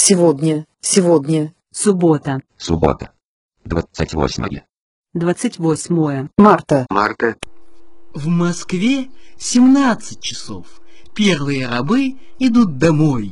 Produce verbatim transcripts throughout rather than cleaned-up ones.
Сегодня, сегодня. Суббота. Суббота. Двадцать восьмое. Двадцать восьмое. Марта. Марта. В Москве семнадцать часов. Первые рабы идут домой.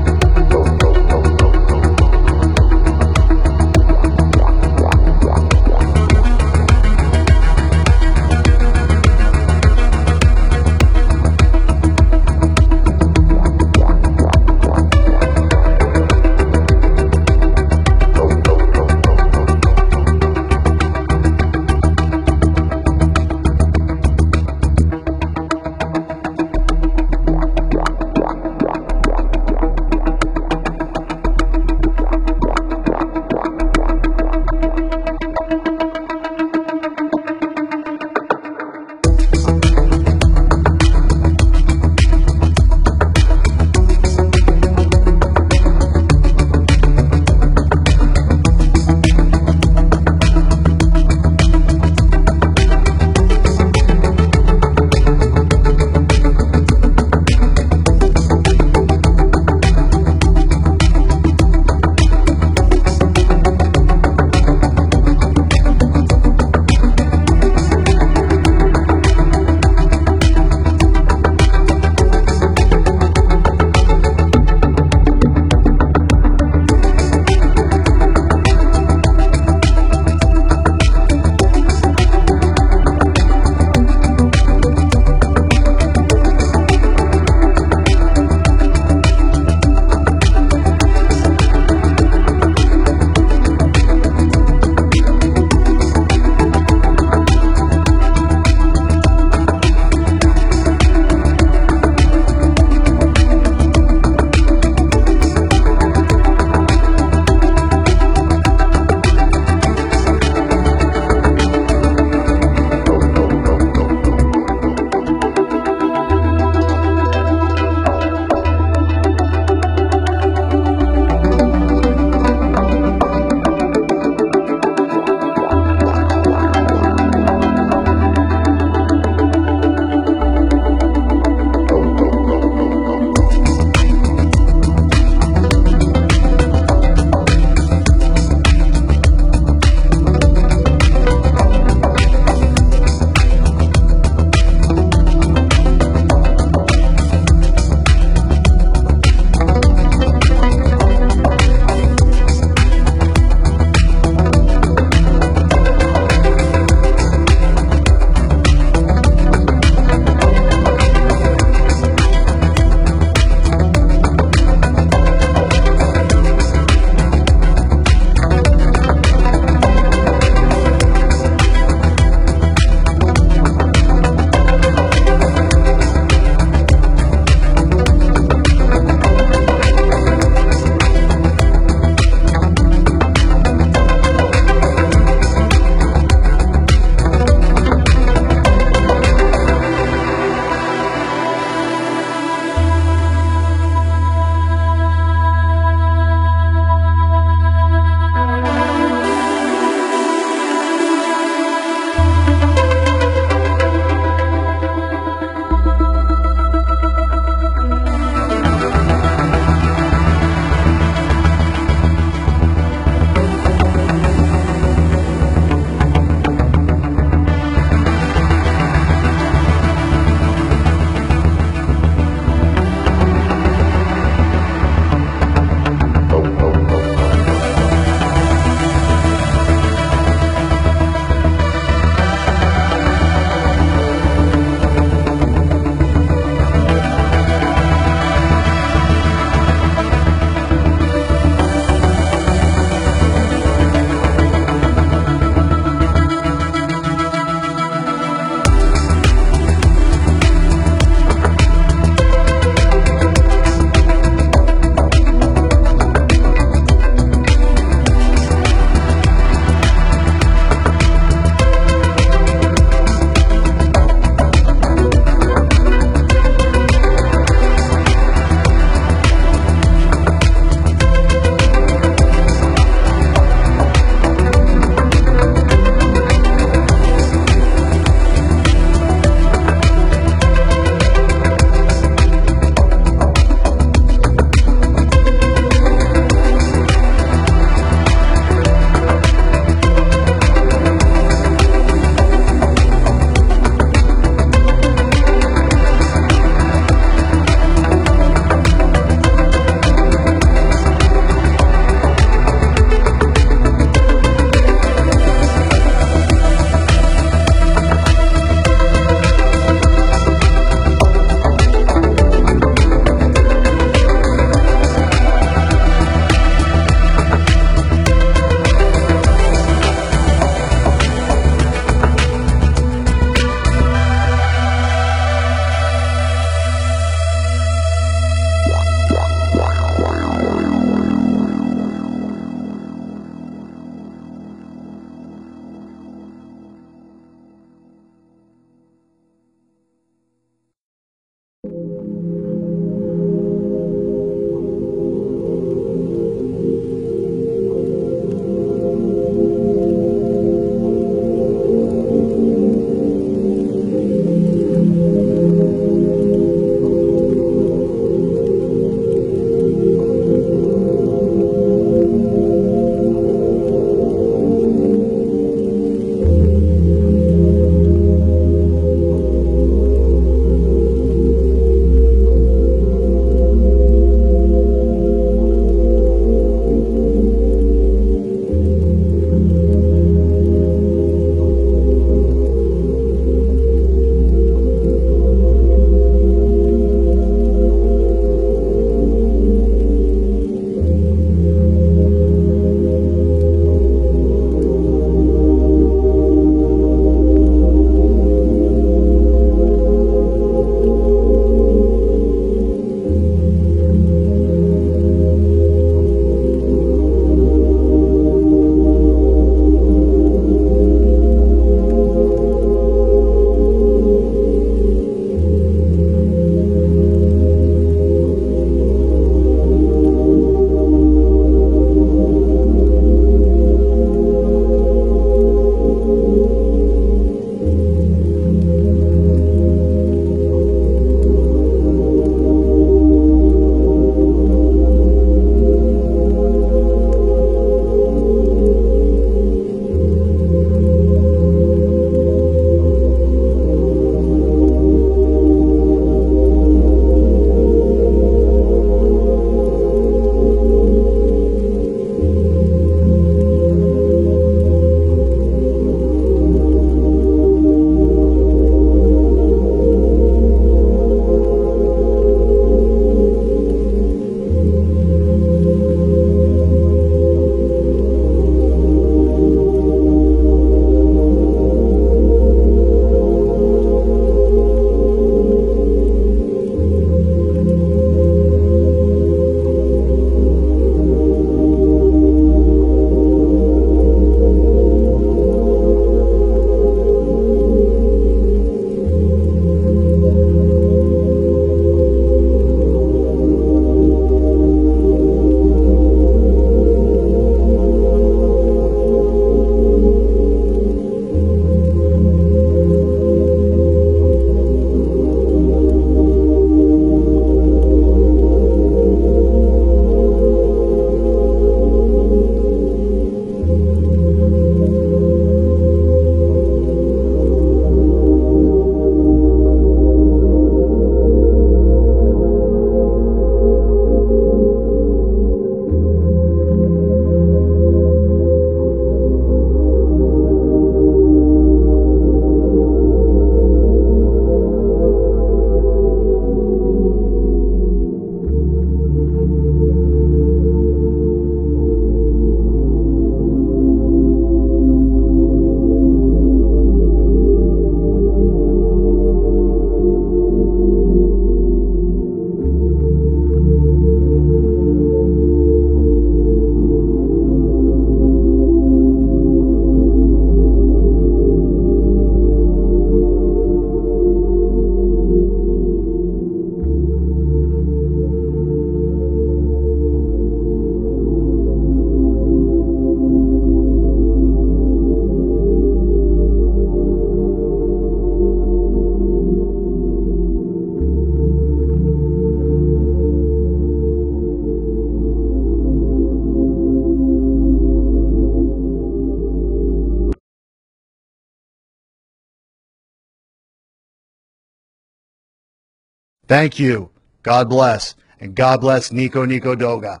Thank you. God bless. And God bless Nico Nico Doga.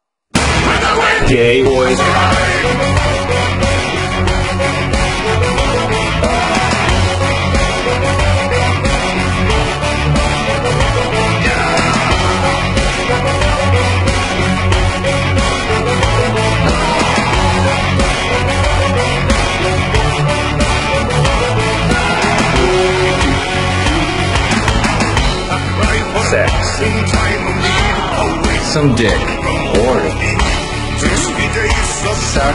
Gay boys. Sex. Some dick. Horny. Suck.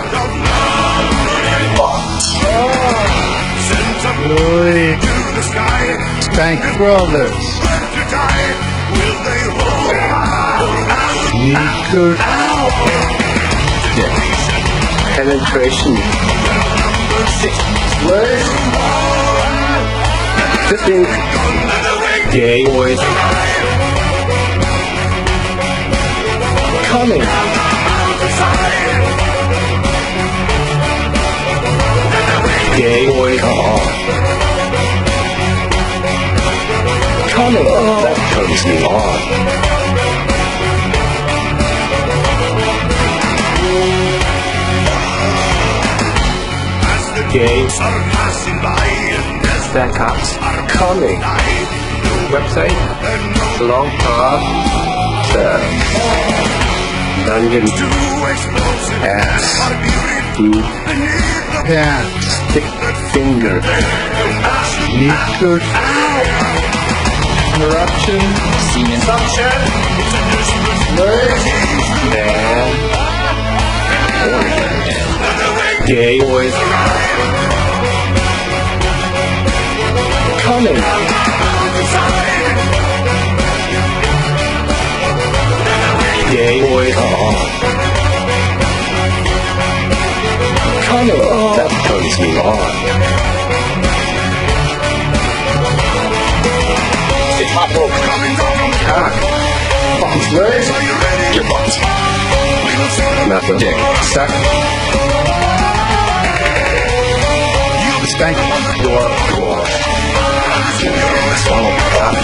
Louis. Spank Brothers. Nico. Dick. Penetration. Fifteen. Gay boys. Coming. Gay boys. Come on. Coming. Oh. That turns me on. Gay. Fat cops. Coming. Website. Long path. Dungeon. Ass. Food. Pants. Stick finger. Nico. Interruption. Semen. Suction. Man. Gay boys. Coming. Gay boys. Come on. Coming. Oh. That turns me on. It's my book. Cock. Fucking words. Your butt. Nothing. Dick. Suck. Spank. Door. Door. Swallow.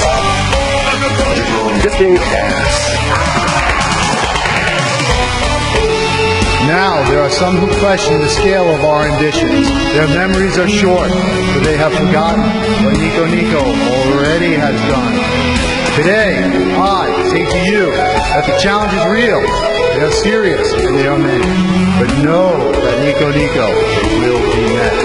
Dipping ass. Now, there are some who question the scale of our ambitions. Their memories are short, for they have forgotten what Nico Nico already has done. Today, I say to you that the challenge is real, they are serious, and they are many. But know that Nico Nico will be met.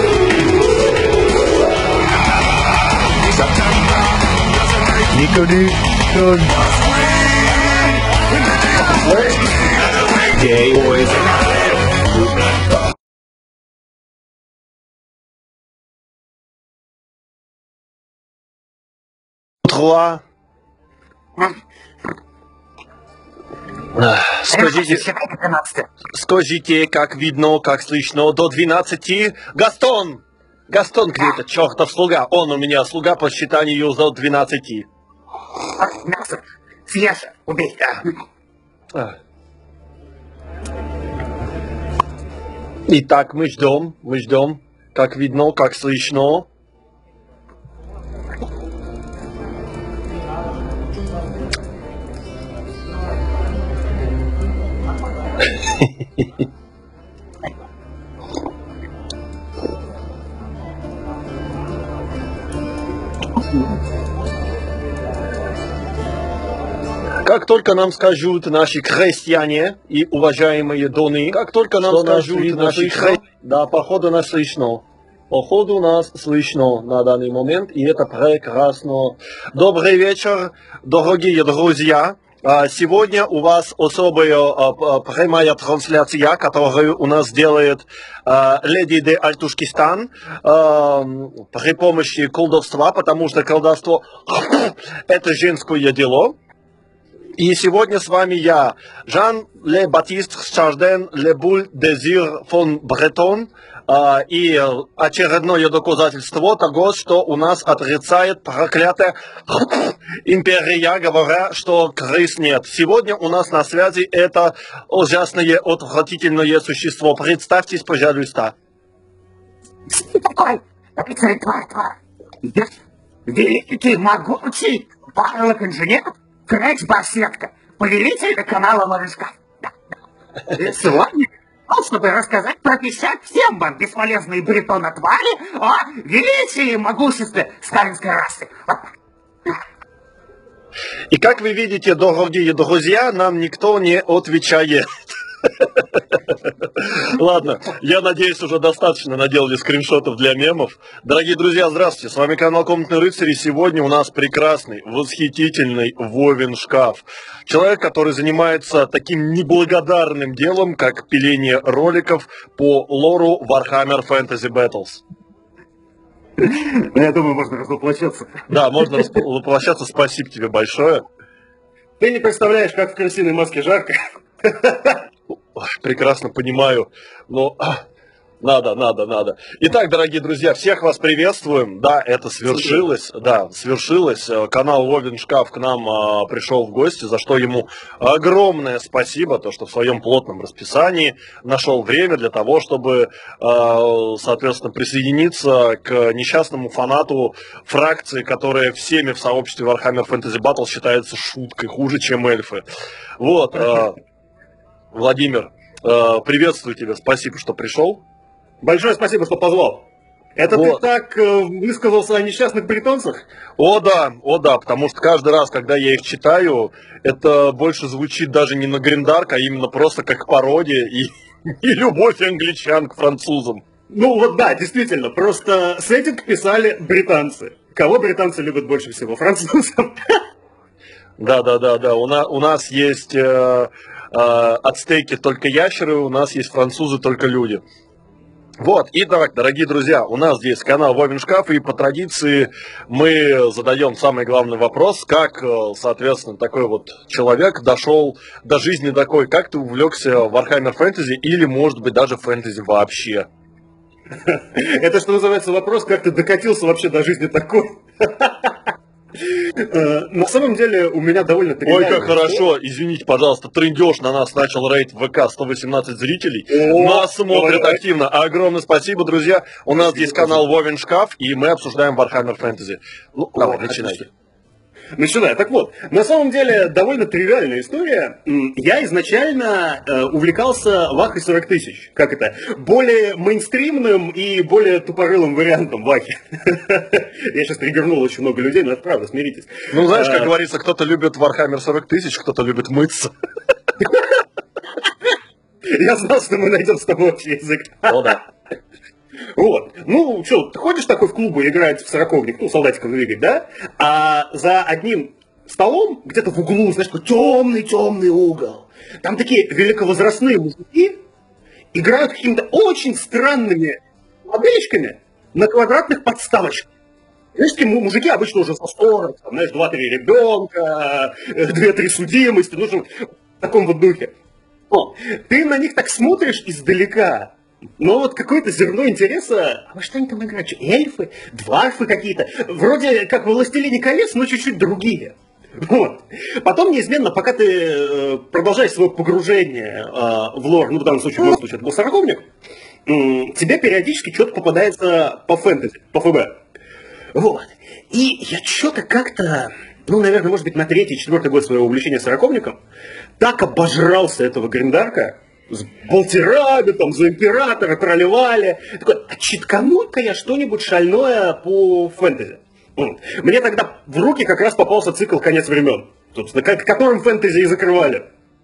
Nico Nico. Gay boys. Trois. Скажите, скажите, как видно, как слышно, до двенадцати. Гастон! Гастон где-то, чертов слуга. Он у меня слуга по считанию до двенадцати. Съешь, убей, да. Итак, мы ждем, мы ждем, как видно, как слышно. Как только нам скажут наши крестьяне и уважаемые доны, как только нам скажут наши крестьяне, да, походу нас слышно. Походу нас слышно на данный момент, и это прекрасно. Добрый вечер, дорогие друзья. Сегодня у вас особая прямая трансляция, которую у нас делает леди де Альтушкистан при помощи колдовства, потому что колдовство это женское дело. И сегодня с вами я, Жан Ле Батист Шарден Ле Буль Дезир фон Бретон. И очередное доказательство того, что у нас отрицает проклятая империя, говоря, что крыс нет. Сегодня у нас на связи это ужасное, отвратительное существо. Представьтесь, пожалуйста. Ты такой, офицер Твар-Твар. Великий ты, могучий, Барлок инженер, Крекс Барсетка, повелитель канала Малышка. Да, да. И сегодня, вот, чтобы рассказать про писать всем вам бесполезные бретонотвари о величии и могуществе сталинской расы. И как вы видите, дорогие друзья, нам никто не отвечает. Ладно, я надеюсь, уже достаточно наделали скриншотов для мемов. Дорогие друзья, здравствуйте, с вами канал Комнатный Рыцарь, и сегодня у нас прекрасный, восхитительный Вовин шкаф. Человек, который занимается таким неблагодарным делом, как пиление роликов по лору Warhammer Fantasy Battles. Ну, я думаю, можно развоплощаться. Да, можно воплощаться, спасибо тебе большое. Ты не представляешь, как в крысиной маске жарко. Прекрасно понимаю, но надо, надо, надо. Итак, дорогие друзья, всех вас приветствуем. Да, это свершилось, да, свершилось. Канал Вовин шкаф к нам а, пришел в гости, за что ему огромное спасибо, то, что в своем плотном расписании нашел время для того, чтобы, а, соответственно, присоединиться к несчастному фанату фракции, которая всеми в сообществе Warhammer Fantasy Battle считается шуткой, хуже, чем эльфы. Вот, а, Владимир, а, приветствую тебя, спасибо, что пришел. Большое спасибо, что позвал. Это вот. Ты так э, высказался о несчастных бретонцах? О да, о да, потому что каждый раз, когда я их читаю, это больше звучит даже не на Гриндарк, а именно просто как пародия и, и любовь англичан к французам. Ну вот да, действительно, просто сеттинг писали британцы. Кого британцы любят больше всего? Французов. Да, да, да, да. У, на, у нас есть э, э, ацтеки только ящеры, у нас есть французы только люди. Вот, итак, дорогие друзья, у нас здесь канал Вовин шкаф, и по традиции мы задаем самый главный вопрос, как, соответственно, такой вот человек дошел до жизни такой, как ты увлекся Warhammer Fantasy или, может быть, даже фэнтези вообще? Это, что называется, вопрос, как ты докатился вообще до жизни такой? На самом деле у меня довольно тривиально. Ой, как хорошо, извините, пожалуйста, трындеж на нас начал рейд в ВК, сто восемнадцать зрителей. О, нас смотрят давай. Активно. Огромное спасибо, друзья. У нас здесь канал Вовин шкаф, и мы обсуждаем Warhammer Fantasy. Ну, давай, О, начинайте. Начинаю. Так вот, на самом деле довольно тривиальная история. Я изначально э, увлекался Вахой сорок тысяч. Как это? Более мейнстримным и более тупорылым вариантом Вахи. Я сейчас триггернул очень много людей, но это правда, смиритесь. Ну, знаешь, как говорится, кто-то любит Warhammer сорок тысяч, кто-то любит мыться. Я знал, что мы найдем с тобой общий язык. О, да. Вот. Ну, что, ты ходишь такой в клубу, играть в сороковник, ну, солдатиков двигать, да? А за одним столом, где-то в углу, знаешь, такой темный-темный угол, там такие великовозрастные мужики играют какими-то очень странными моделечками на квадратных подставочках. Знаешь, такие мужики обычно уже за сорок, там, знаешь, два-три ребенка, две-три судимости, ну, в таком вот духе. О, ты на них так смотришь издалека. Но вот какое-то зерно интереса, а во что они там играют? Что, эльфы, дварфы какие-то? Вроде как в «Властелине колец», но чуть-чуть другие. Вот. Потом неизменно, пока ты э, продолжаешь свое погружение э, в лор, ну в данном случае, в моем случае, это был сороковник, э, тебе периодически что-то попадается по фэнтези, по ФБ. Вот. И я что-то как-то, ну, наверное, может быть, на третий, четвертый год своего увлечения сороковником, так обожрался этого Гриндарка, с болтерами, там, за императора, тролливали. Такой, а читкануть-ка я что-нибудь шальное по фэнтези. Мне тогда в руки как раз попался цикл «Конец времен», собственно, которым фэнтези и закрывали.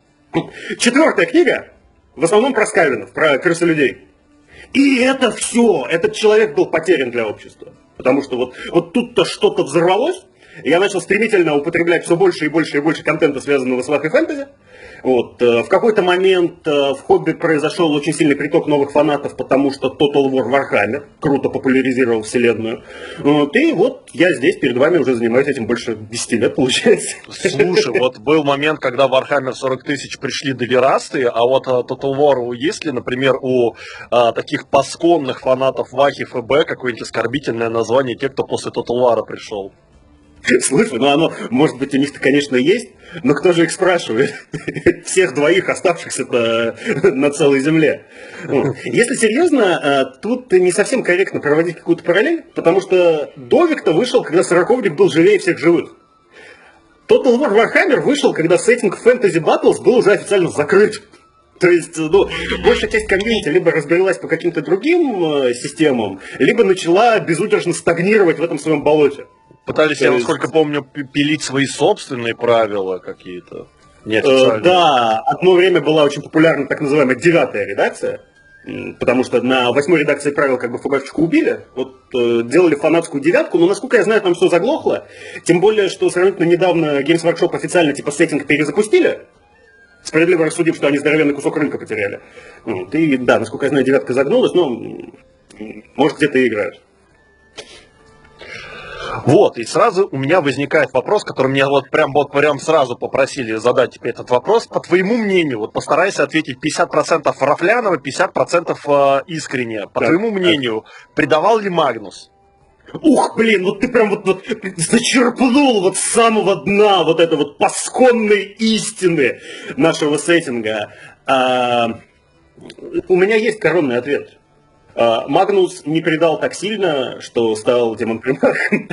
Четвертая книга, в основном про скавинов, про крысолюдей. И это все, этот человек был потерян для общества. Потому что вот, вот тут-то что-то взорвалось, и я начал стремительно употреблять все больше и больше и больше контента, связанного с вахой фэнтези. Вот. В какой-то момент в хобби произошел очень сильный приток новых фанатов, потому что Total War Warhammer круто популяризировал вселенную. Вот. И вот я здесь перед вами уже занимаюсь этим больше десяти лет, получается. Слушай, вот был момент, когда Warhammer сорок тысяч пришли доверасты, а вот Total War есть ли, например, у а, таких пасконных фанатов Вахи ФБ какое-нибудь оскорбительное название, те, кто после Total War пришел? Слушай, ну оно, может быть, у них-то, конечно, есть, но кто же их спрашивает? Всех двоих оставшихся-то на целой земле. Если серьезно, тут не совсем корректно проводить какую-то параллель, потому что Довик-то вышел, когда сороковник был живее всех живых. Total War Warhammer вышел, когда сеттинг Fantasy Battles был уже официально закрыт. То есть, ну, большая часть комьюнити либо разбрелась по каким-то другим э, системам, либо начала безудержно стагнировать в этом своем болоте. Пытались, То я есть... насколько помню, пилить свои собственные правила какие-то. Э, да, одно время была очень популярна так называемая девятая редакция, потому что на восьмой редакции правил как бы ФБшечку убили, вот э, делали фанатскую девятку, но насколько я знаю, там все заглохло, тем более, что сравнительно недавно Games Workshop официально типа сеттинг перезапустили, справедливо рассудив, что они здоровенный кусок рынка потеряли. Вот, и да, насколько я знаю, девятка загнулась, но может где-то и играют. Вот, и сразу у меня возникает вопрос, который мне вот прям, вот прям сразу попросили задать тебе этот вопрос. По твоему мнению, вот постарайся ответить пятьдесят процентов рафляново, пятьдесят процентов искренне. По так, твоему мнению, так. предавал ли Магнус? Ух, блин, вот ты прям вот, вот зачерпнул вот с самого дна вот это вот пасконной истины нашего сеттинга. А, у меня есть коронный ответ. А, Магнус не предал так сильно, что стал демон-примархом.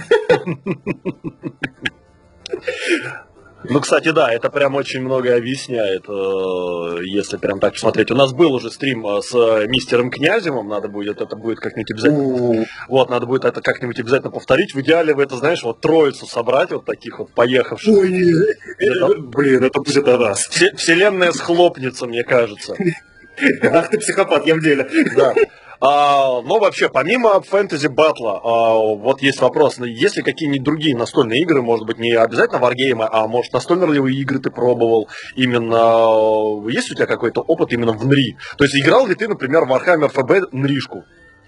Ну, кстати, да, это прям очень многое объясняет, если прям так посмотреть. У нас был уже стрим с мистером Князевым, надо будет, это будет как-нибудь обязательно. Вот, надо будет это как-нибудь обязательно повторить. В идеале вы это, знаешь, вот троицу собрать, вот таких вот поехавших. Ой, это, блин, это будет о нас. Вселенная схлопнется, мне кажется. Ах ты психопат, я в деле. Да. А, но вообще, помимо фэнтези батла, а, вот есть вопрос, есть ли какие-нибудь другие настольные игры, может быть, не обязательно варгеймы, а может настольные игры ты пробовал, именно, есть у тебя какой-то опыт именно в НРИ? То есть играл ли ты, например, в Warhammer эф би НРИшку?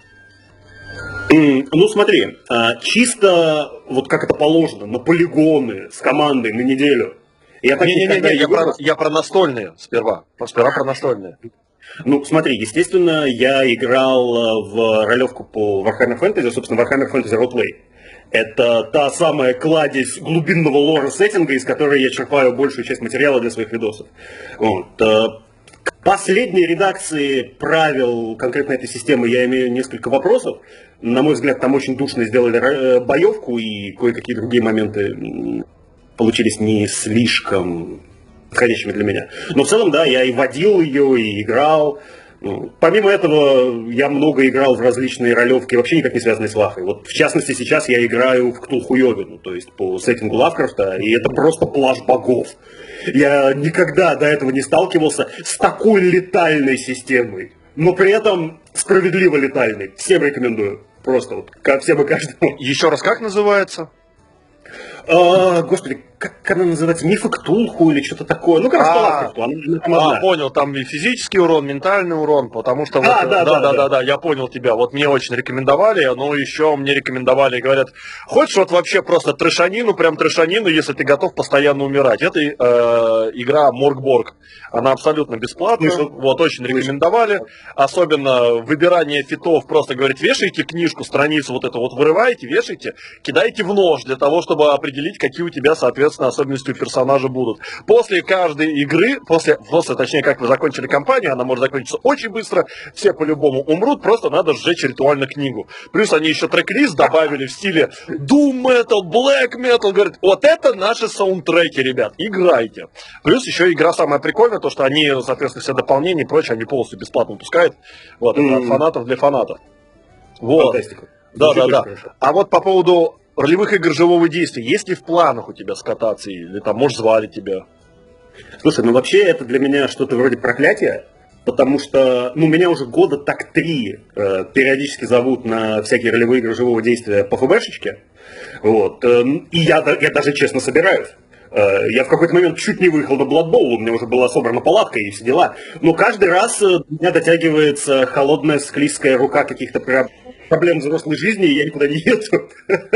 Ну смотри, чисто вот как это положено, на полигоны, с командой, на неделю. Не-не-не, я, про, я про настольные сперва, сперва про настольные. Ну, смотри, естественно, я играл в ролевку по Warhammer Fantasy, собственно, Warhammer Fantasy Roleplay. Это та самая кладезь глубинного лора сеттинга, из которой я черпаю большую часть материала для своих видосов. Вот. К последней редакции правил конкретно этой системы я имею несколько вопросов. На мой взгляд, там очень душно сделали боевку, и кое-какие другие моменты получились не слишком подходящими для меня. Но в целом, да, я и водил ее, и играл. Ну, помимо этого, я много играл в различные ролевки, вообще никак не связанные с Лахой. Вот, в частности, сейчас я играю в Ктулху-Йовину, то есть по сеттингу Лавкрафта, и это просто плащ богов. Я никогда до этого не сталкивался с такой летальной системой, но при этом справедливо летальной. Всем рекомендую. Просто вот, ко всем и каждому. Еще раз, как называется? А, господи, как она называется? Мифы Ктулху или что-то такое. Ну, короче, по Лавкрафту. А, понял, там и физический урон, ментальный урон, потому что... А, вот, да, да, да, да, да, да, я понял тебя. Вот мне очень рекомендовали, но еще мне рекомендовали, говорят, хочешь вот вообще просто трэшанину, прям трэшанину, если ты готов постоянно умирать. Это э, игра Моргборг. Она абсолютно бесплатная, Слышал. вот, очень рекомендовали. Особенно выбирание фитов, просто, говорит, вешайте книжку, страницу вот эту вот вырываете, вешайте, кидаете в нож для того, чтобы определить, какие у тебя, соответственно, особенности у персонажа будут. После каждой игры, после, после, точнее, как вы закончили кампанию, она может закончиться очень быстро, все по-любому умрут, просто надо сжечь ритуально книгу. Плюс они еще трек-лист добавили в стиле Doom Metal, Black Metal, говорят, вот это наши саундтреки, ребят, играйте. Плюс еще игра самая прикольная, то, что они, соответственно, все дополнения и прочее, они полностью бесплатно пускают. Вот, это mm-hmm. от фанатов для фанатов. Вот. Фантастика. Да, Звучит да, да. хорошо. А вот по поводу ролевых игр живого действия, есть ли в планах у тебя скататься, или там, может, звали тебя? Слушай, ну вообще это для меня что-то вроде проклятия, потому что, ну, меня уже года так три э, периодически зовут на всякие ролевые игры живого действия по ФБшечке, вот, э, и я, я даже честно собираюсь. Э, я в какой-то момент чуть не выехал на Blood Bowl, у меня уже была собрана палатка и все дела, но каждый раз э, у меня дотягивается холодная склизкая рука каких-то проблем взрослой жизни, и я никуда не еду.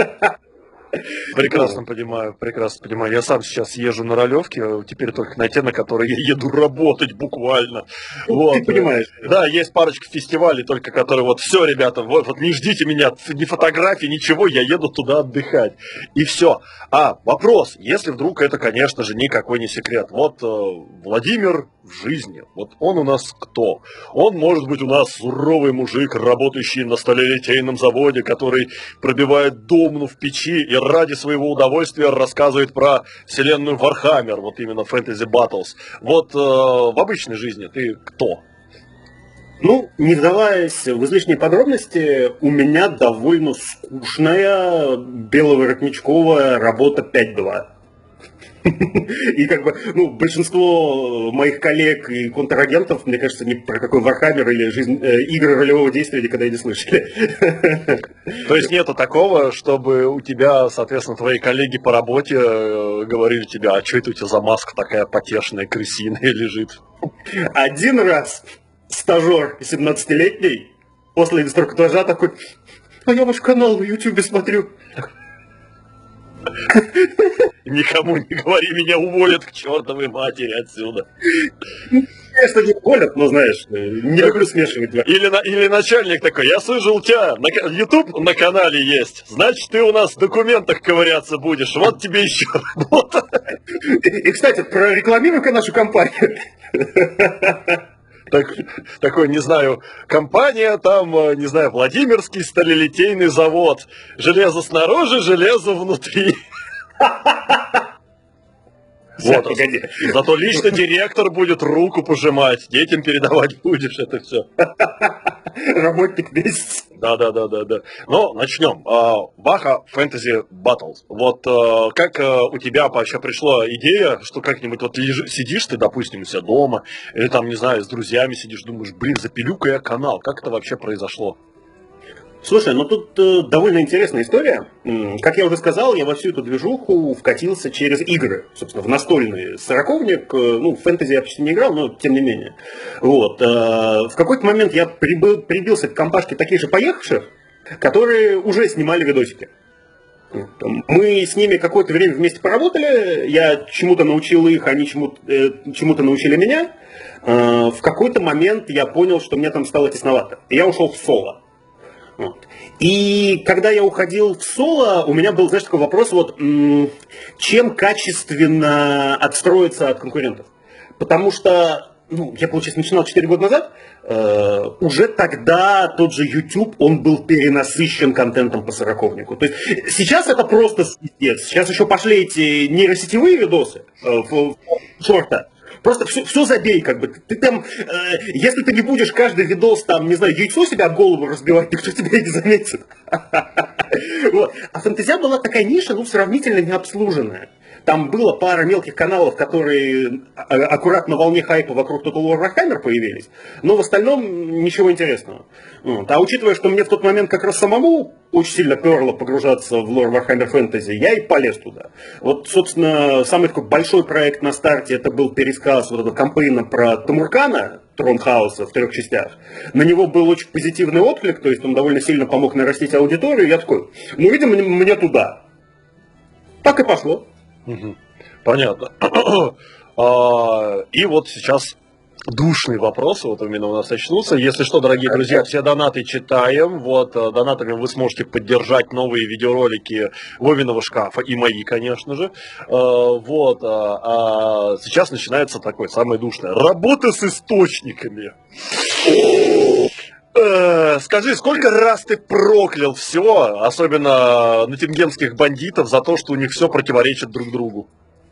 Прекрасно понимаю, прекрасно понимаю. Я сам сейчас езжу на ролевке, теперь только на те, на которые я еду работать буквально. Вот. Ты понимаешь. Да, есть парочка фестивалей, только которые вот все, ребята, вот, вот не ждите меня, ни фотографий, ничего, я еду туда отдыхать. И все. А, вопрос, если вдруг это, конечно же, никакой не секрет. Вот э, Владимир в жизни, вот он у нас кто? Он может быть у нас суровый мужик, работающий на сталелитейном заводе, который пробивает домну в печи. Я ради своего удовольствия рассказывает про вселенную Warhammer, вот именно Fantasy Battles. Вот э, в обычной жизни ты кто? Ну, не вдаваясь в излишние подробности, у меня довольно скучная беловоротничковая работа пять два. И как бы, ну, большинство моих коллег и контрагентов, мне кажется, ни про какой Warhammer или жизнь, э, игры ролевого действия никогда и не слышали. То есть нету такого, чтобы у тебя, соответственно, твои коллеги по работе э, говорили тебе, а что это у тебя за маска такая потешная, крысиная лежит? Один раз стажер семнадцатилетний после инструктажа такой: а я ваш канал на ютубе смотрю. Никому не говори, меня уволят к чертовой матери отсюда. Конечно, не уволят, но знаешь, не люблю смешивать. Или, на, или начальник такой: я слышал, у тебя на, YouTube на канале есть, значит, ты у нас в документах ковыряться будешь, вот тебе еще работа. И, кстати, прорекламируй-ка нашу компанию. Так, такой, не знаю, компания там, не знаю, Владимирский сталелитейный завод. Железо снаружи, железо внутри. Вот, погоди. Зато лично директор будет руку пожимать, детям передавать будешь это все. Работник месяц. Да, да, да, да, да. Но начнем. Baja Fantasy Battles. Вот как у тебя вообще пришла идея, что как-нибудь вот лежи, сидишь ты, допустим, у себя дома, или там, не знаю, с друзьями сидишь, думаешь, блин, запилю-ка я канал. Как это вообще произошло? Слушай, ну тут э, довольно интересная история. Как я уже сказал, я во всю эту движуху вкатился через игры, собственно, в настольные. Сороковник, э, ну, в фэнтези я почти не играл, но тем не менее. Вот. Э, в какой-то момент я прибыл, прибился к компашке таких же поехавших, которые уже снимали видосики. Мы с ними какое-то время вместе поработали, я чему-то научил их, они чему-то, э, чему-то научили меня. Э, в какой-то момент я понял, что мне там стало тесновато, и я ушел в соло. Вот. И когда я уходил в соло, у меня был, знаешь, такой вопрос, вот, м- чем качественно отстроиться от конкурентов. Потому что, ну, я, получается, начинал четыре года назад, э- уже тогда тот же YouTube, он был перенасыщен контентом по сороковнику. То есть сейчас это просто пиздец. Сейчас еще пошли эти нейросетевые видосы, э- в- в- шорта. Просто все, все забей, как бы. Ты там, э, если ты не будешь каждый видос, там, не знаю, яйцо себя об голову разбивать, никто тебя и не заметит. Вот. А фэнтезия была такая ниша, ну, сравнительно необслуженная. Там было пара мелких каналов, которые аккуратно на волне хайпа вокруг Total War Warhammer появились, но в остальном ничего интересного. Вот. А учитывая, что мне в тот момент как раз самому очень сильно перло погружаться в лор Warhammer Fantasy, я и полез туда. Вот, собственно, самый такой большой проект на старте, это был пересказ вот этого кампейна про Тамуркана, Трон Хаоса в трех частях. На него был очень позитивный отклик, то есть он довольно сильно помог нарастить аудиторию. Я такой, ну, видимо, мне туда. Так и пошло. Понятно. И вот сейчас душные вопросы вот именно у нас начнутся. Если что, дорогие друзья, все донаты читаем. Вот, донатами вы сможете поддержать новые видеоролики Вовиного шкафа и мои, конечно же. Вот, а сейчас начинается такое самое душное. Работа с источниками. Скажи, сколько раз ты проклял все, особенно натингемских бандитов, за то, что у них все противоречит друг другу?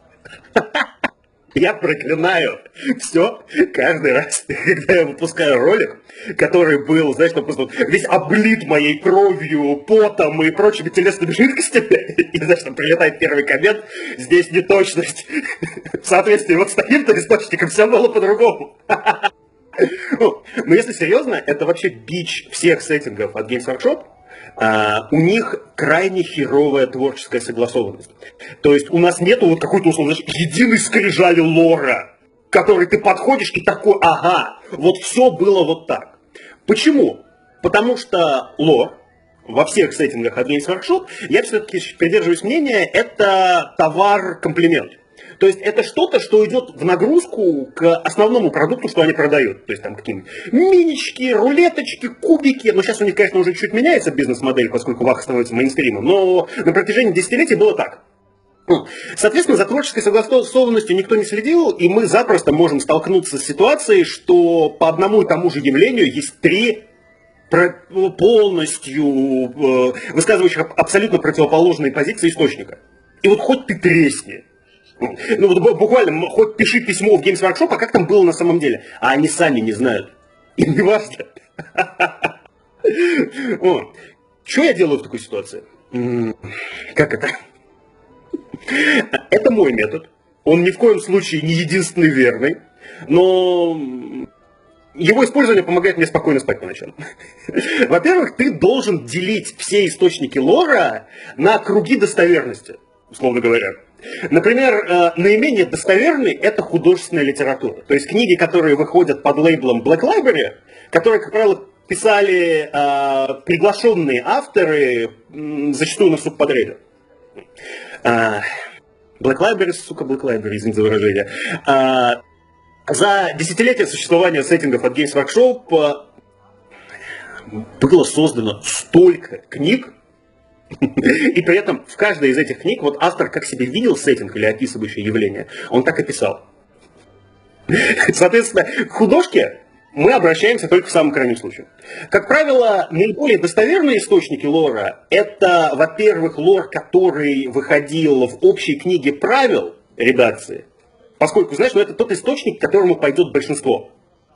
Я проклинаю все каждый раз, когда я выпускаю ролик, который был, знаешь, ну, просто весь облит моей кровью, потом и прочими телесными жидкостями. И, знаешь, там прилетает первый коммент, здесь неточность. В соответствии вот с таким-то источником все было по-другому. Ну, но если серьезно, это вообще бич всех сеттингов от Games Workshop. Uh, у них крайне херовая творческая согласованность. То есть у нас нету вот какой-то, условно, знаешь, единой скрижали лора, к которой ты подходишь и такой, ага, вот все было вот так. Почему? Потому что лор во всех сеттингах от Games Workshop, я все-таки придерживаюсь мнения, это товар-комплимент. То есть это что-то, что идет в нагрузку к основному продукту, что они продают. То есть там какие-нибудь минички, рулеточки, кубики. Но сейчас у них, конечно, уже чуть меняется бизнес-модель, поскольку Ваха становится мейнстримом. Но на протяжении десятилетий было так. Соответственно, за творческой согласованностью никто не следил, и мы запросто можем столкнуться с ситуацией, что по одному и тому же явлению есть три про, полностью э, высказывающих абсолютно противоположные позиции источника. И вот хоть ты тресни. Ну вот буквально, хоть пиши письмо в Games Workshop, а как там было на самом деле? А они сами не знают. Им не важно. Что я делаю в такой ситуации? Как это? Это мой метод. Он ни в коем случае не единственный верный. Но его использование помогает мне спокойно спать по ночам. Во-первых, ты должен делить все источники лора на круги достоверности, условно говоря. Например, наименее достоверный – это художественная литература. То есть книги, которые выходят под лейблом Black Library, которые, как правило, писали э, приглашенные авторы, м, зачастую на субподряде. Э, Black Library, сука, Black Library, извините за выражение. Э, за десятилетия существования сеттингов от Games Workshop э, было создано столько книг, и при этом в каждой из этих книг вот автор как себе видел сеттинг или описывающее явление, он так и писал. Соответственно, к художке мы обращаемся только в самом крайнем случае. Как правило, наиболее достоверные источники лора – это, во-первых, лор, который выходил в общей книге правил редакции, поскольку, знаешь, ну, это тот источник, к которому пойдет большинство.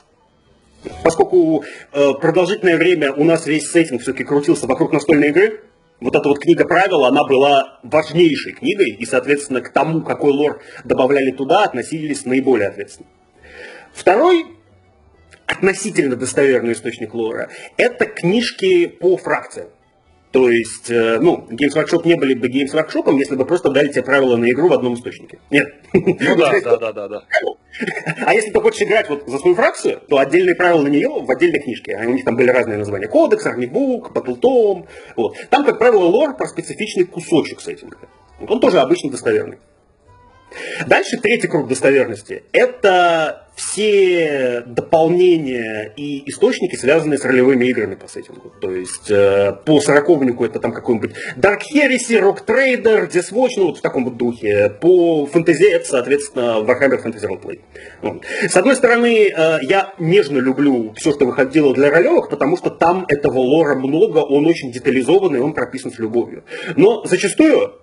Поскольку э, продолжительное время у нас весь сеттинг все-таки крутился вокруг настольной игры, вот эта вот книга правил, она была важнейшей книгой, и, соответственно, к тому, какой лор добавляли туда, относились наиболее ответственно. Второй относительно достоверный источник лора – это книжки по фракциям. То есть, э, ну, Games Workshop не были бы Games Workshop, если бы просто дали тебе правила на игру в одном источнике. Нет. Ну да, да, да, да, да. А если ты хочешь играть вот за свою фракцию, то отдельные правила на нее в отдельной книжке. У них там были разные названия. Кодекс, Армибук, Батлтом. Вот. Там, как правило, лор про специфичный кусочек сеттинга. Он тоже обычно достоверный. Дальше третий круг достоверности. Это все дополнения и источники, связанные с ролевыми играми по сеттингу. То есть э, по сороковнику это там какой-нибудь Dark Heresy, Rock Trader, Death Watch, ну вот в таком вот духе. По фэнтези это, соответственно, Warhammer Fantasy Roleplay. Вот. С одной стороны, э, я нежно люблю все, что выходило для ролевых, потому что там этого лора много, он очень детализованный, он прописан с любовью. Но зачастую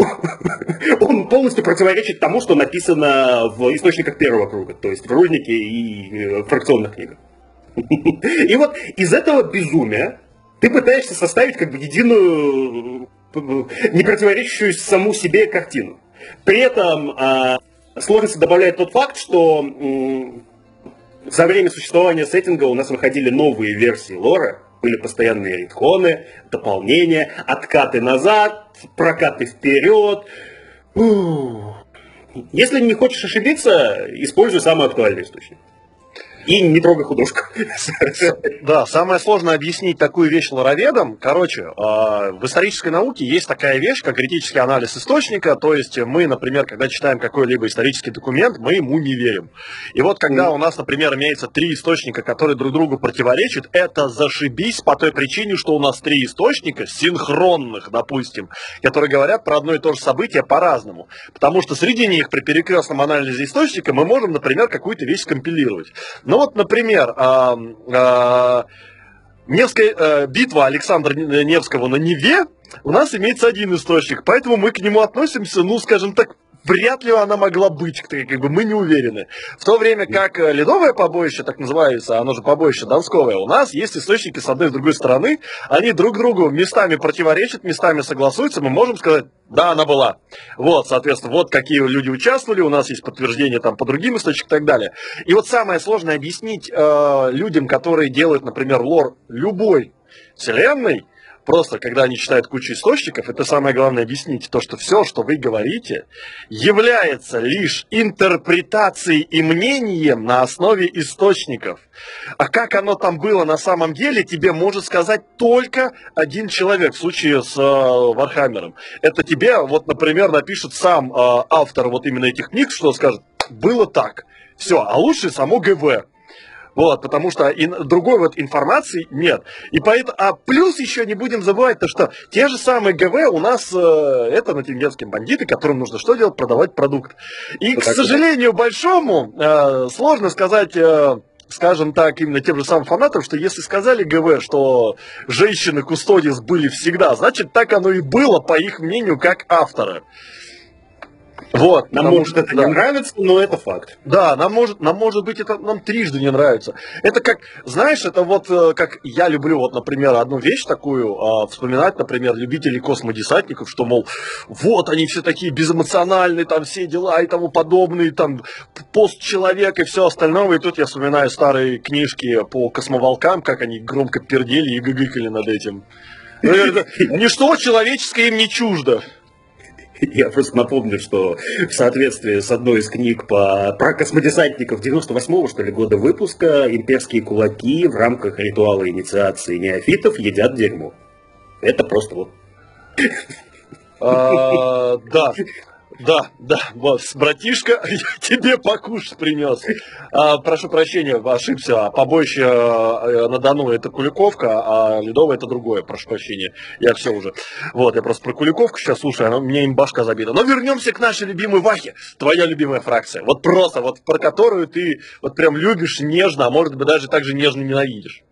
он полностью противоречит тому, что написано в источниках первого круга, то есть в рульнике и фракционных книгах. И вот из этого безумия ты пытаешься составить как бы единую, не противоречащую саму себе картину. При этом сложности добавляет тот факт, что за время существования сеттинга у нас выходили новые версии лора, были постоянные редконы, дополнения, откаты назад, прокаты вперед. Если не хочешь ошибиться, используй самый актуальный источник. И не трогай художку. Да, самое сложное объяснить такую вещь лороведам. Короче, в исторической науке есть такая вещь, как критический анализ источника. То есть мы, например, когда читаем какой-либо исторический документ, мы ему не верим. И вот когда у нас, например, имеется три источника, которые друг другу противоречат, это зашибись по той причине, что у нас три источника синхронных, допустим, которые говорят про одно и то же событие по-разному. Потому что среди них при перекрестном анализе источника мы можем, например, какую-то вещь скомпилировать. Ну вот, например, а, а, Невская, а, битва Александра Невского на Неве, у нас имеется один источник, поэтому мы к нему относимся, ну, скажем так, вряд ли она могла быть, как бы мы не уверены. В то время как ледовое побоище, так называется, оно же побоище Донское, у нас есть источники с одной и с другой стороны, они друг другу местами противоречат, местами согласуются, мы можем сказать, да, она была. Вот, соответственно, вот какие люди участвовали, у нас есть подтверждение там по другим источникам и так далее. И вот самое сложное объяснить э, людям, которые делают, например, лор любой вселенной, просто, когда они читают кучу источников, это самое главное объяснить, то, что все, что вы говорите, является лишь интерпретацией и мнением на основе источников. А как оно там было на самом деле, тебе может сказать только один человек, в случае с э, Вархаммером. Это тебе, вот, например, напишет сам э, автор вот именно этих книг, что скажет, было так. Все, а лучше само ГВ. Вот, потому что и другой вот информации нет. И поэтому, а плюс еще не будем забывать то, что те же самые ГВ у нас э, это натингетские бандиты, которым нужно что делать? Продавать продукт. И, вот к сожалению, вот большому, э, сложно сказать, э, скажем так, именно тем же самым фанатам, что если сказали ГВ, что женщины Кустодис были всегда, значит так оно и было, по их мнению, как автора. Вот, нам потому, может это да. не нравится, но это факт. Да, нам может, нам может быть это нам трижды не нравится. Это как, знаешь, это вот как я люблю, вот, например, одну вещь такую, а, вспоминать, например, любителей космодесантников, что, мол, вот они все такие безэмоциональные, там все дела и тому подобные, там постчеловек и все остальное. И тут я вспоминаю старые книжки по космоволкам, как они громко пердели и гыгыкали над этим. Ничто человеческое им не чуждо. Я просто напомню, что в соответствии с одной из книг по, про космодесантников девяносто восьмого, что ли, года выпуска, имперские кулаки в рамках ритуала инициации неофитов едят дерьмо. Это просто вот. Да. Да, да, вот, братишка, я тебе покушать принес. А, прошу прощения, ошибся. Побоище на Дону это Куликовка, а Ледово это другое. Прошу прощения. Я все уже. Вот, я просто про Куликовку сейчас слушаю, она, у меня им башка забита. Но вернемся к нашей любимой Вахе. Твоя любимая фракция. Вот просто, вот про которую ты вот прям любишь нежно, а может быть даже так же нежно ненавидишь.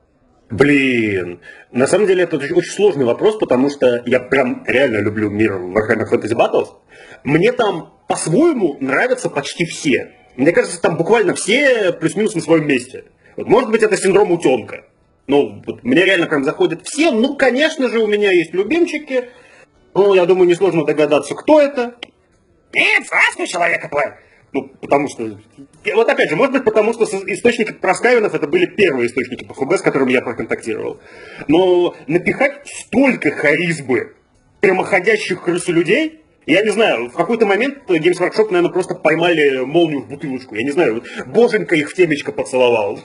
Блин, на самом деле это очень сложный вопрос, потому что я прям реально люблю мир Warhammer Fantasy Battles. Мне там по-своему нравятся почти все. Мне кажется, там буквально все плюс-минус на своем месте. Вот, может быть, это синдром утенка. Ну, вот, мне реально прям заходят все. Ну, конечно же, у меня есть любимчики. Ну, я думаю, несложно догадаться, кто это. Нет, фраску человека твой. Ну, потому что... Вот опять же, может быть, потому что источники про скавинов это были первые источники по ФБ, с которыми я проконтактировал. Но напихать столько харизмы прямоходящих крысолюдей, я не знаю, в какой-то момент Games Workshop, наверное, просто поймали молнию в бутылочку. Я не знаю, боженька их в темечко поцеловал.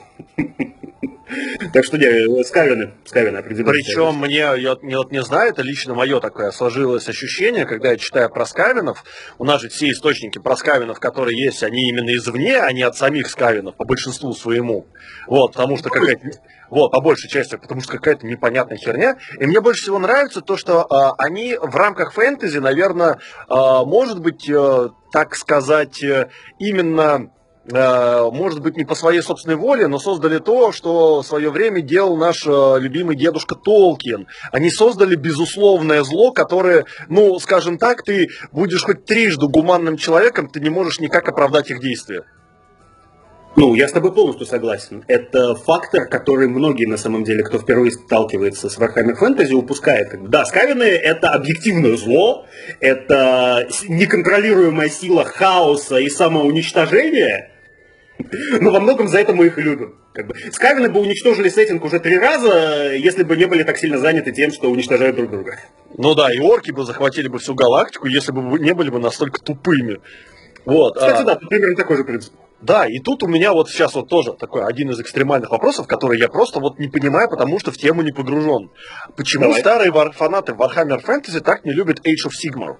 Так что не, скавины, скавины определенно. Причем мне, я не, вот не знаю, это лично мое такое сложилось ощущение, когда я читаю про скавинов, у нас же все источники про скавинов, которые есть, они именно извне, а не от самих скавинов, по большинству своему. Вот, потому что какая-то... Вот, по большей части, потому что какая-то непонятная херня. И мне больше всего нравится то, что э, они в рамках фэнтези, наверное, э, может быть, э, так сказать, э, именно... может быть, не по своей собственной воле, но создали то, что в свое время делал наш любимый дедушка Толкин. Они создали безусловное зло, которое, ну, скажем так, ты будешь хоть трижды гуманным человеком, ты не можешь никак оправдать их действия. Ну, я с тобой полностью согласен. Это фактор, который многие, на самом деле, кто впервые сталкивается с Warhammer Fantasy, упускает. Да, скавины — это объективное зло, это неконтролируемая сила хаоса и самоуничтожения, но во многом за это мы их и любим. Как бы. Скавины бы уничтожили сеттинг уже три раза, если бы не были так сильно заняты тем, что уничтожают друг друга. Ну да, и орки бы захватили бы всю галактику, если бы не были бы настолько тупыми. Вот, Кстати, а... да, тут примерно такой же принцип. Да, и тут у меня вот сейчас вот тоже такой один из экстремальных вопросов, который я просто вот не понимаю, потому что в тему не погружен. Почему Давай. старые вар- фанаты Warhammer Fantasy так не любят Age of Sigmar?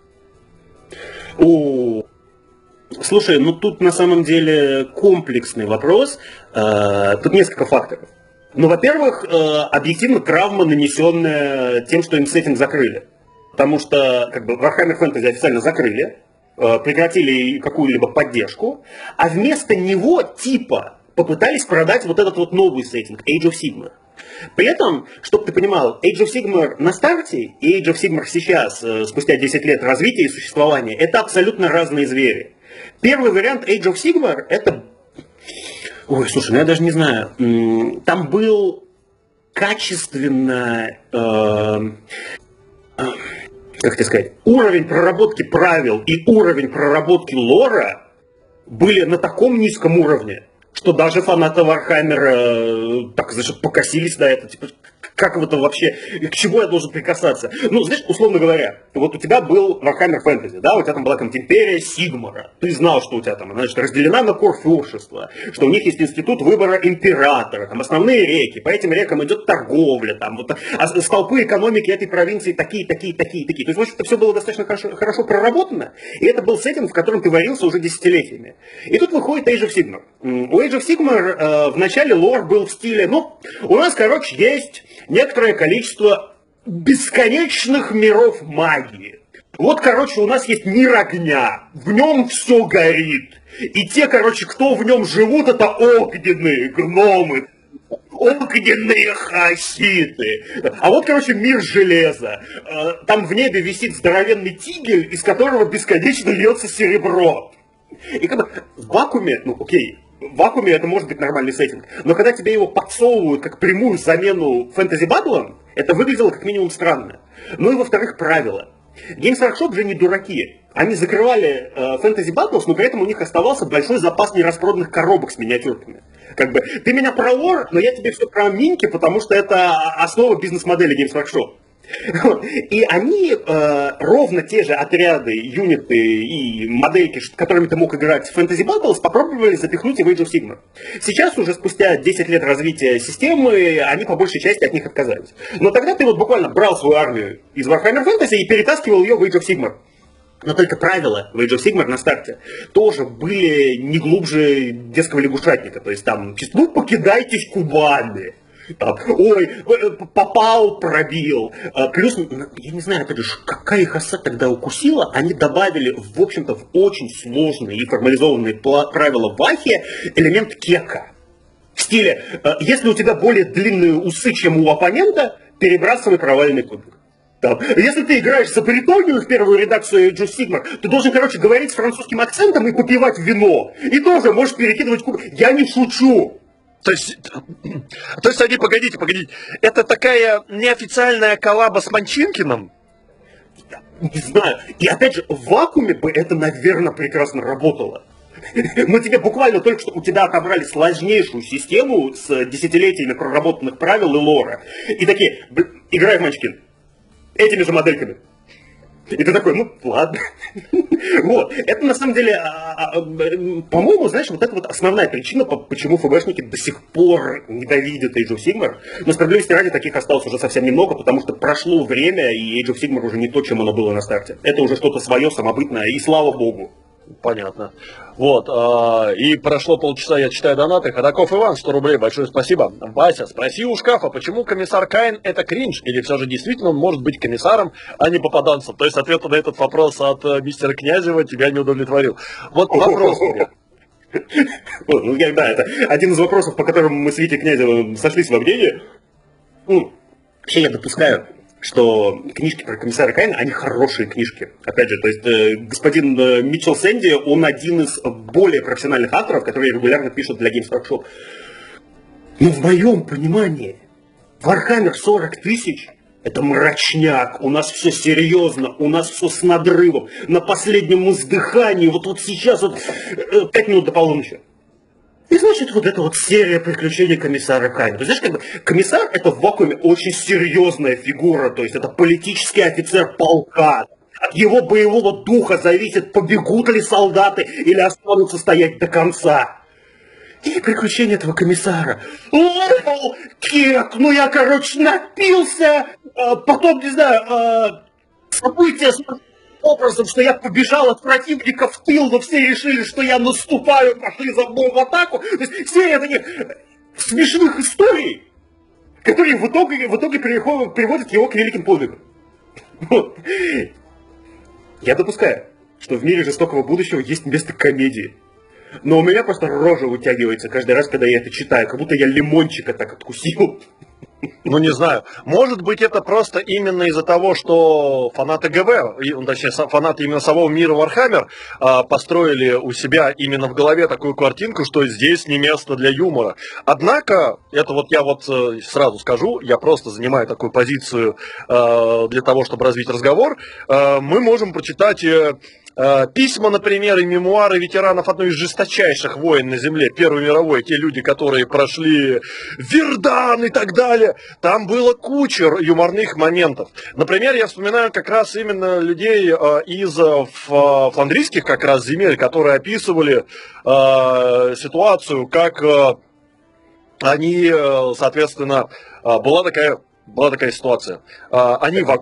О, слушай, ну тут на самом деле комплексный вопрос. Э, тут несколько факторов. Ну, во-первых, э, объективно травма, нанесенная тем, что им сеттинг закрыли. Потому что как бы Warhammer Fantasy официально закрыли, прекратили какую-либо поддержку, а вместо него типа попытались продать вот этот вот новый сеттинг Age of Sigmar. При этом, чтобы ты понимал, Age of Sigmar на старте и Age of Sigmar сейчас, спустя десять лет развития и существования, это абсолютно разные звери. Первый вариант Age of Sigmar это... Ой, слушай, ну я даже не знаю. Там был качественно... Э... как тебе сказать, уровень проработки правил и уровень проработки лора были на таком низком уровне, что даже фанаты Вархаммера так, знаешь, покосились на это. Типа, как это вообще, к чему я должен прикасаться? Ну, знаешь, условно говоря, вот у тебя был Warhammer Fantasy, да, у тебя там была какая-нибудь империя Сигмара. Ты знал, что у тебя там, значит, разделена на корфюршества, что у них есть институт выбора императора, там основные реки, по этим рекам идет торговля, там, вот, а столпы экономики этой провинции такие, такие, такие, такие. То есть, в общем-то, все было достаточно хорошо, хорошо проработано, и это был сеттинг, в котором ты варился уже десятилетиями. И тут выходит Age of Sigmar. У Age of Sigmar э, в начале лор был в стиле, ну, у нас, короче, есть некоторое количество бесконечных миров магии. Вот, короче, у нас есть мир огня, в нем все горит. И те, короче, кто в нем живут, это огненные гномы. Огненные хаситы. А вот, короче, мир железа. Там в небе висит здоровенный тигель, из которого бесконечно льется серебро. И как бы в вакууме, ну окей, в вакууме это может быть нормальный сеттинг, но когда тебе его подсовывают как прямую замену фэнтези-баттлам, это выглядело как минимум странно. Ну и во-вторых, правила. Games Workshop же не дураки. Они закрывали э, Fantasy Battles, но при этом у них оставался большой запас нераспроданных коробок с миниатюрками. Как бы, ты меня про лор, но я тебе все про минки, потому что это основа бизнес-модели Games Workshop. И они э, ровно те же отряды, юниты и модельки, которыми ты мог играть в Fantasy Battles, попробовали запихнуть и в Age of Sigmar. Сейчас, уже спустя десять лет развития системы, они по большей части от них отказались. Но тогда ты вот буквально брал свою армию из Warhammer Fantasy и перетаскивал ее в Age of Sigmar. Но только правила в Age of Sigmar на старте тоже были не глубже детского лягушатника. То есть там, ну покидайтесь кубами. Там, ой, попал, пробил. Плюс, я не знаю, опять же, какая их оса тогда укусила, они добавили, в общем-то, в очень сложные и формализованные правила Вахи элемент кека. В стиле, если у тебя более длинные усы, чем у оппонента, перебрасывай провальный кубик. Там. Если ты играешь за Бритонию в первую редакцию Age of Sigmar, ты должен, короче, говорить с французским акцентом и попивать вино. И тоже можешь перекидывать кубик. Я не шучу. То есть, то есть они, погодите, погодите, это такая неофициальная коллаба с Манчинкиным? Не знаю. И опять же, в вакууме бы это, наверное, прекрасно работало. Мы тебе буквально только что у тебя отобрали сложнейшую систему с десятилетиями проработанных правил и лора. И такие, играй в Манчкин. Этими же модельками. И ты такой, ну ладно. Вот. Это на самом деле, по-моему, знаешь, вот это вот основная причина, почему ФБшники до сих пор ненавидят Age of Sigmar. Но справедливости ради таких осталось уже совсем немного, потому что прошло время, и Age of Sigmar уже не то, чем оно было на старте. Это уже что-то свое, самобытное, и слава богу. Понятно. Вот, э, и прошло полчаса, я читаю донаты. Ходаков Иван, сто рублей, большое спасибо. Вася, спроси у шкафа, почему комиссар Каин это кринж? Или все же действительно он может быть комиссаром, а не попаданцем? То есть ответ на этот вопрос от э, мистера Князева тебя не удовлетворил. Вот вопрос. Ну, да, это один из вопросов, по которым мы с Витей Князевым сошлись во мнении. Ну, вообще я допускаю, что книжки про комиссара Каина, они хорошие книжки. Опять же, то есть э, господин э, Митчелл Сэнди, он один из более профессиональных авторов, которые регулярно пишут для Games Workshop. Но в моем понимании, Warhammer сорок тысяч это мрачняк, у нас все серьезно, у нас все с надрывом, на последнем издыхании, вот, вот сейчас вот э, пять минут до полуночи. И значит, вот эта вот серия приключений комиссара Каина. То есть, знаешь, как бы, комиссар это в вакууме очень серьезная фигура, то есть это политический офицер полка. От его боевого духа зависит, побегут ли солдаты или останутся стоять до конца. И приключения этого комиссара. О, кек, ну я, короче, напился, а потом, не знаю, а, события образом, что я побежал от противника в тыл, но все решили, что я наступаю, пошли за мной в атаку. То есть серия таких смешных историй, которые в итоге, в итоге приводят его к великим подвигам. Вот. Я допускаю, что в мире жестокого будущего есть место комедии. Но у меня просто рожа вытягивается каждый раз, когда я это читаю, как будто я лимончика так откусил. Ну, не знаю. Может быть, это просто именно из-за того, что фанаты ГВ, точнее, фанаты именно самого мира Warhammer, построили у себя именно в голове такую картинку, что здесь не место для юмора. Однако, это вот я вот сразу скажу, я просто занимаю такую позицию для того, чтобы развить разговор. Мы можем прочитать письма, например, и мемуары ветеранов одной из жесточайших войн на Земле, Первой мировой, те люди, которые прошли Вердан и так далее. Там было куча юморных моментов. Например, я вспоминаю как раз именно людей из фландрийских как раз земель, которые описывали ситуацию, как они, соответственно, была такая, была такая ситуация. Они в окопах,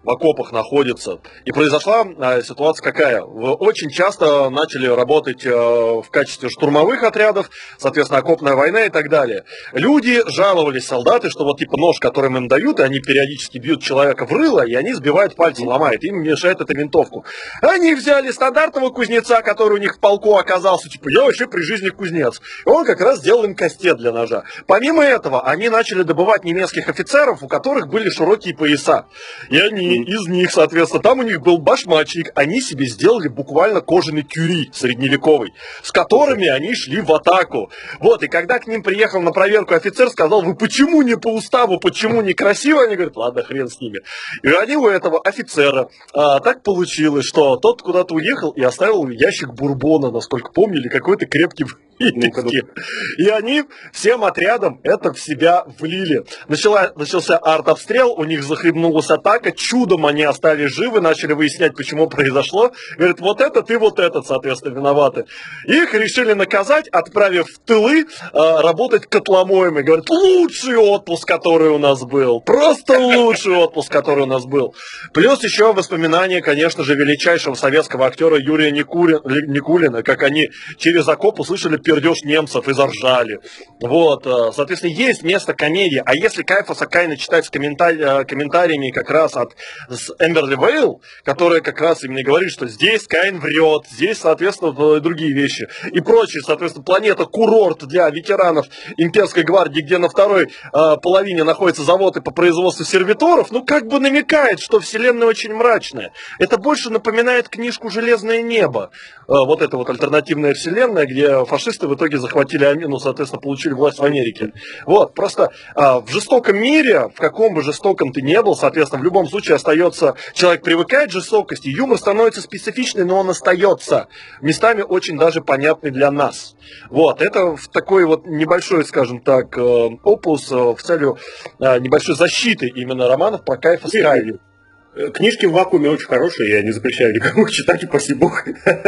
в окопах находятся. И произошла э, ситуация какая? В- Очень часто начали работать э, в качестве штурмовых отрядов, соответственно, окопная война и так далее. Люди жаловались, солдаты, что вот типа нож, который им дают, и они периодически бьют человека в рыло, и они сбивают пальцы, ломают, им мешает эта винтовку. Они взяли стандартного кузнеца, который у них в полку оказался, типа, я вообще при жизни кузнец. И он как раз делал им кастет для ножа. Помимо этого, они начали добывать немецких офицеров, у которых были широкие пояса. И они из них, соответственно, там у них был башмачник, они себе сделали буквально кожаный тюри средневековый, с которыми они шли в атаку. Вот, и когда к ним приехал на проверку офицер, сказал, вы почему не по уставу, почему не красиво? Они говорят, ладно, хрен с ними. И они у этого офицера а, так получилось, что тот куда-то уехал и оставил ящик бурбона, насколько помню, или какой-то крепкий виски. И они всем отрядом это в себя влили. Начала, начался артобстрел, у них захлебнулась атака, чудом они остались живы, начали выяснять, почему произошло. Говорят, вот этот и вот этот, соответственно, виноваты. Их решили наказать, отправив в тылы а, работать котломоями. Говорят, лучший отпуск, который у нас был. Просто лучший отпуск, который у нас был. Плюс еще воспоминания, конечно же, величайшего советского актера Юрия Никулина, Никулина, как они через окоп услышали пердеж немцев и заржали. Вот, э, соответственно, есть место комедии. А если Кайфаса Кайна читать с комментарий, комментариями как раз от Эмберли Вейл, которая как раз именно говорит, что здесь Кайн врет, здесь, соответственно, другие вещи и прочее, соответственно, планета курорт для ветеранов имперской гвардии, где на второй э, половине находятся заводы по производству сервиторов, ну как бы намекает, что вселенная очень мрачная. Это больше напоминает книжку «Железное небо». Э, вот эта вот альтернативная вселенная, где фашисты в итоге захватили, ну, соответственно, получили власть в Америке. Вот, просто а, в жестоком мире, в каком бы жестоком ты ни был, соответственно, в любом случае остается, человек привыкает к жестокости, юмор становится специфичный, но он остается местами очень даже понятный для нас. Вот, это в такой вот небольшой, скажем так, э, опус э, в целью э, небольшой защиты именно романов про Кайфа Скайли. Книжки в вакууме очень хорошие, я не запрещаю никому их читать, упаси бог.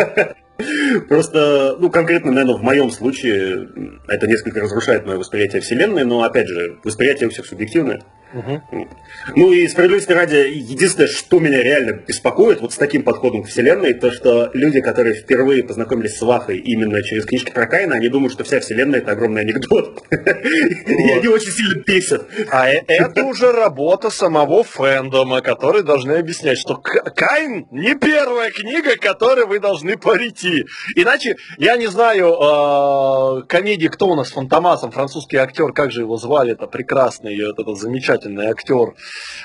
Просто, ну, конкретно, наверное, в моем случае это несколько разрушает мое восприятие Вселенной, но, опять же, восприятие у всех субъективное. Угу. Ну и справедливости ради, единственное, что меня реально беспокоит вот с таким подходом к Вселенной, то что люди, которые впервые познакомились с Вахой именно через книжки про Каина, они думают, что вся Вселенная это огромный анекдот. И они очень сильно бесят. А это уже работа самого фэндома, которые должны объяснять, что Каин не первая книга, которой вы должны пройти. Иначе, я не знаю, комедии, кто у нас Фантомасом, французский актер, как же его звали, это прекрасный, этот замечательный актер.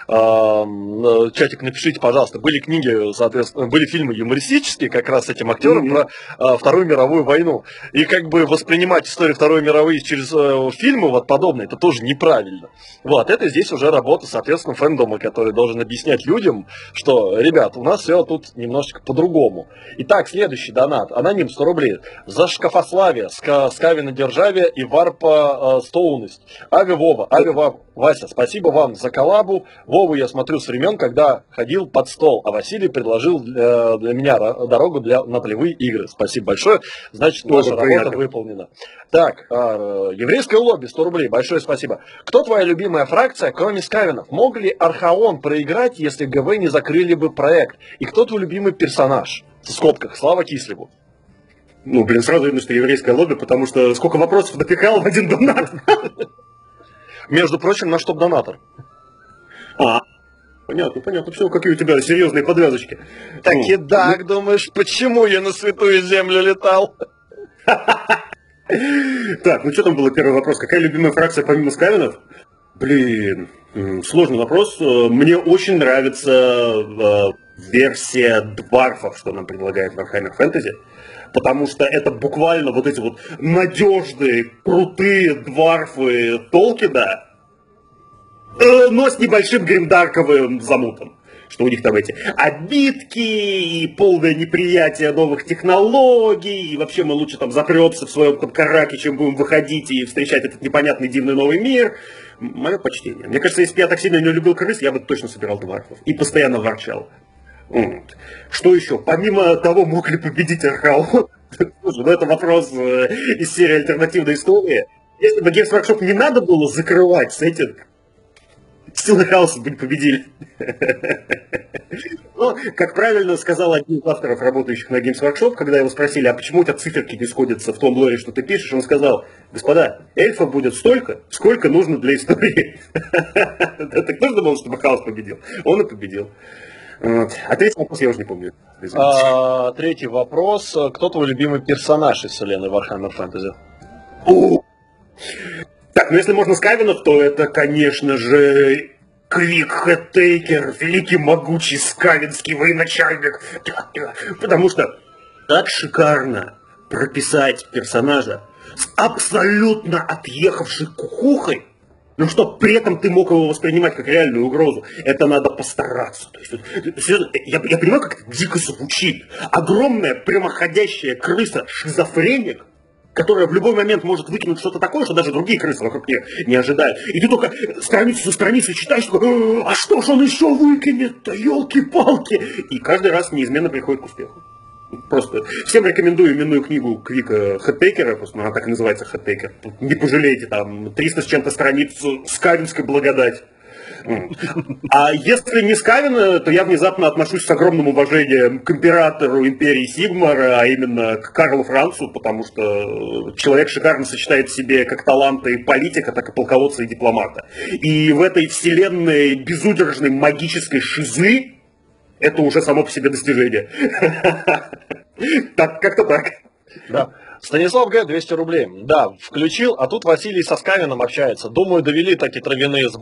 Чатик, напишите, пожалуйста. Были книги, соответственно, были фильмы юмористические как раз с этим актером mm-hmm. про Вторую мировую войну. И как бы воспринимать историю Второй мировой через фильмы вот подобные, это тоже неправильно. Вот, это здесь уже работа, соответственно, фэндома, который должен объяснять людям, что, ребят, у нас все тут немножечко по-другому. Итак, следующий донат. Аноним сто рублей. За шкафославие, ска, скавина державие и варпа э, стоуность. Ави Вова, Ави Вова. Вася, спасибо вам за коллабу. Вову я смотрю с времен, когда ходил под стол, а Василий предложил для, для меня дорогу для, на полевые игры. Спасибо большое. Значит, наша работа выполнена. Так, э, еврейское лобби, сто рублей. Большое спасибо. Кто твоя любимая фракция, кроме скавинов? Мог ли Архаон проиграть, если ГВ не закрыли бы проект? И кто твой любимый персонаж? В скобках, Слава Кислеву. Ну, блин, сразу видно, что еврейское лобби, потому что сколько вопросов напихал в один донат. Между прочим, наш топ-донатор. А, понятно, понятно. Все, какие у тебя серьезные подвязочки. Так и так, думаешь, почему я на святую землю летал? Так, ну что там был первый вопрос? Какая любимая фракция помимо скавинов? Блин, сложный вопрос. Мне очень нравится версия дварфов, что нам предлагает Warhammer Fantasy. Потому что это буквально вот эти вот надежные, крутые дварфы Толкина, но с небольшим гримдарковым замутом. Что у них там эти обидки и полное неприятие новых технологий, и вообще мы лучше там запремся в своем караке, чем будем выходить и встречать этот непонятный дивный новый мир. Мое почтение. Мне кажется, если бы я так сильно не любил крыс, я бы точно собирал дварфов и постоянно ворчал. Что еще? Помимо того, мог ли победить Архаон? Слушай, ну это вопрос э, из серии альтернативной истории. Если бы Games Workshop не надо было закрывать сеттинг, Силы хаоса бы не победили. Но, как правильно сказал один из авторов, работающих на Games Workshop, когда его спросили, а почему у тебя циферки не сходятся в том лоре, что ты пишешь, он сказал: господа, эльфов будет столько, сколько нужно для истории. Так нужно было, чтобы хаос победил. Он и победил. А третий вопрос я уже не помню. А, третий вопрос. Кто твой любимый персонаж из вселенной Warhammer Fantasy? О! Так, ну если можно Скавенов, то это, конечно же, Квик Хэттейкер, великий могучий скавенский военачальник. Потому что так шикарно прописать персонажа с абсолютно отъехавшей кукухой, но чтобы при этом ты мог его воспринимать как реальную угрозу, это надо постараться. То есть, я, я понимаю, как это дико звучит. Огромная прямоходящая крыса-шизофреник, которая в любой момент может выкинуть что-то такое, что даже другие крысы вокруг нее не ожидают. И ты только страницу за страницей читаешь, такой: а что ж он еще выкинет-то, елки-палки. И каждый раз неизменно приходит к успеху. Просто всем рекомендую именную книгу Квика Хэттейкера, просто она так и называется, Хэттейкер. Не пожалеете, там триста с чем-то страниц скавенской благодать. А если не Скавен, то я внезапно отношусь с огромным уважением к императору империи Сигмар, а именно к Карлу Францу, потому что человек шикарно сочетает в себе как таланта и политика, так и полководца и дипломата. И в этой вселенной безудержной магической шизы это уже само по себе достижение. Так, как-то так. Да. Станислав Г. двести рублей. Да, включил, а тут Василий со Скавином общается. Думаю, довели таки травяные